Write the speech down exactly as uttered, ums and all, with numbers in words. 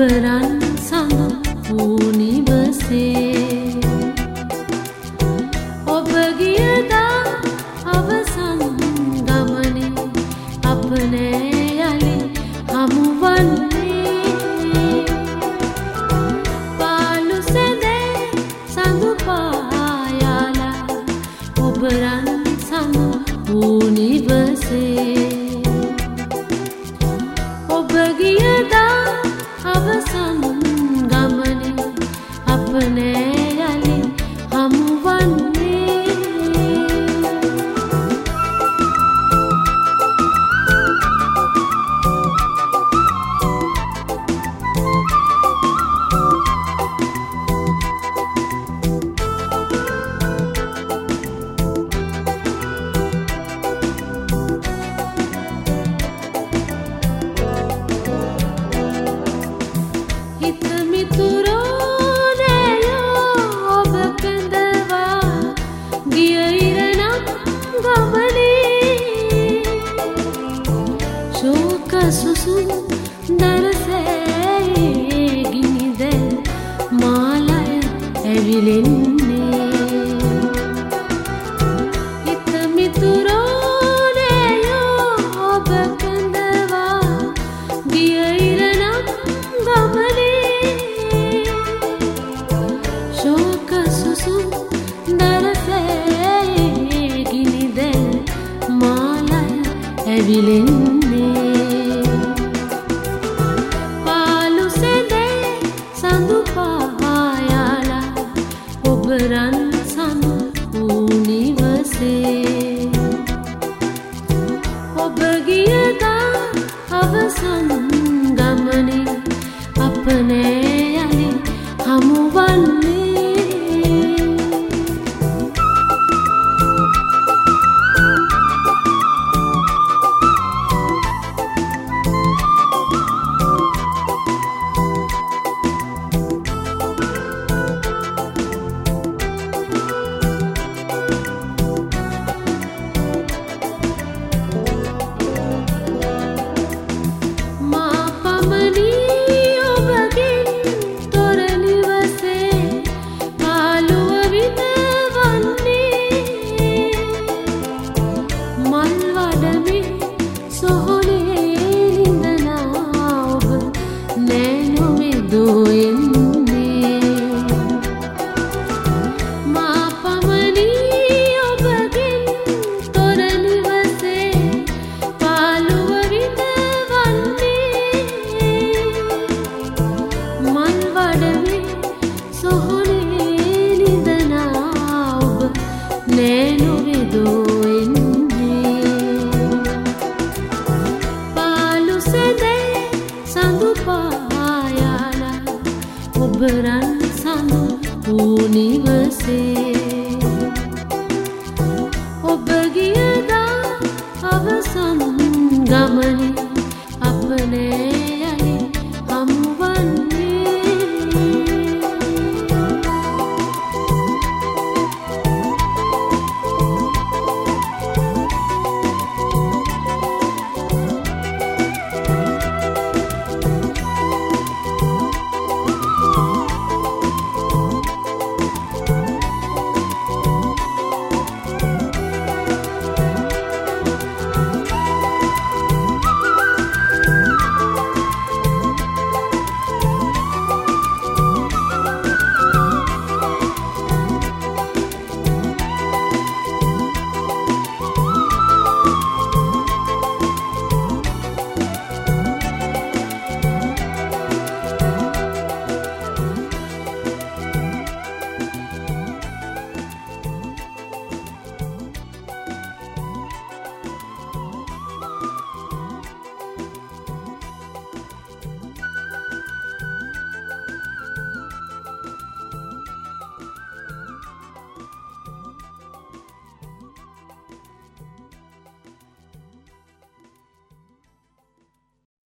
රන් සඳු නිවසේ ඔබ ගියදා අවසන් ගමනේ අප නෑ යලි හමුවන්නේ පාළු සැදේ සඳු පායාලා ඔබ රන් සඳු නිවසේ ඔබ ගියදා අවසන් ගමනේ අප නෑ යලි හමුවන්නේ හිත මිතුරෝ නෑයෝ ඔබ කැඳවා ගිය ඉරනම් ගමනේ ශෝක සුසුම් දරසේ ගිනිදැල් මාලය ඇවිලෙන්නේ හිත මිතුරෝ නෑයෝ ඔබ කැඳවා ගිය ඉරනම් ගමනේ ශෝක සුසුම් දරසේ ගිනිදැල් මාලය ඇවිලෙන්නේ පාළු සැදේ සඳු පායාලා ඔබ රන් සඳු නිවසේ ඔබ ගියදා අවසන් ගමනේ අප නෑ යලි හමුවන්නේ මා පමණි ඔබගෙන් තොර නිවසේ පාළුව විඳවන්නේ මල් වඩමේ සොහොනේ නිඳනා ඔබ නෑ නොමෙදෝ එන්නේ මා පමණි ඔබගෙන් තොර නිවසේ පාළුව විඳවන්නේ මල් වඩමේ සොහොනේ නිඳනා ඔබ නෑ නොමෙදෝ එන්නේ පාළු සැදේ සඳු පායාලා ඔබ රන් සඳු නිවසේ ඔබ ගියදා අවසන් ගමනේ